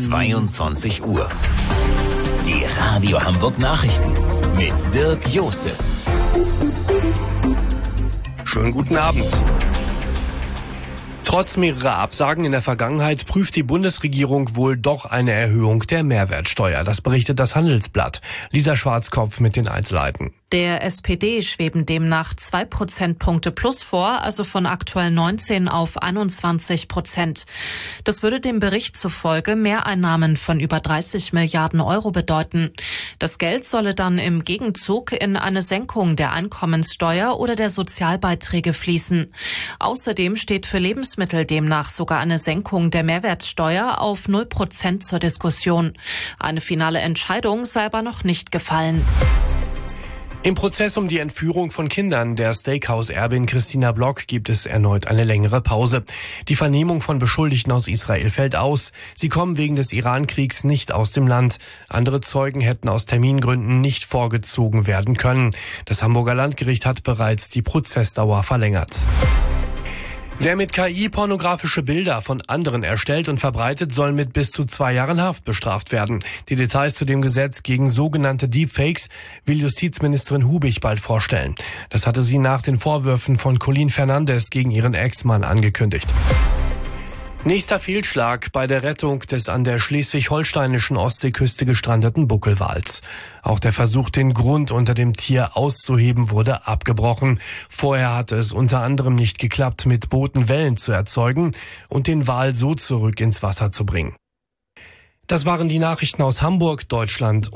22 Uhr. Die Radio Hamburg Nachrichten mit Dirk Jostes. Schönen guten Abend. Trotz mehrerer Absagen in der Vergangenheit prüft die Bundesregierung wohl doch eine Erhöhung der Mehrwertsteuer. Das berichtet das Handelsblatt. Lisa Schwarzkopf mit den Einzelheiten. Der SPD schweben demnach 2 Prozentpunkte plus vor, also von aktuell 19 auf 21%. Das würde dem Bericht zufolge Mehreinnahmen von über 30 Milliarden Euro bedeuten. Das Geld solle dann im Gegenzug in eine Senkung der Einkommenssteuer oder der Sozialbeiträge fließen. Außerdem steht für Lebensmittel demnach sogar eine Senkung der Mehrwertsteuer auf 0% zur Diskussion. Eine finale Entscheidung sei aber noch nicht gefallen. Im Prozess um die Entführung von Kindern der Steakhouse-Erbin Christina Block gibt es erneut eine längere Pause. Die Vernehmung von Beschuldigten aus Israel fällt aus. Sie kommen wegen des Iran-Kriegs nicht aus dem Land. Andere Zeugen hätten aus Termingründen nicht vorgezogen werden können. Das Hamburger Landgericht hat bereits die Prozessdauer verlängert. Wer mit KI pornografische Bilder von anderen erstellt und verbreitet, soll mit bis zu 2 Jahren Haft bestraft werden. Die Details zu dem Gesetz gegen sogenannte Deepfakes will Justizministerin Hubig bald vorstellen. Das hatte sie nach den Vorwürfen von Colin Fernandes gegen ihren Ex-Mann angekündigt. Nächster Fehlschlag bei der Rettung des an der schleswig-holsteinischen Ostseeküste gestrandeten Buckelwals. Auch der Versuch, den Grund unter dem Tier auszuheben, wurde abgebrochen. Vorher hatte es unter anderem nicht geklappt, mit Booten Wellen zu erzeugen und den Wal so zurück ins Wasser zu bringen. Das waren die Nachrichten aus Hamburg, Deutschland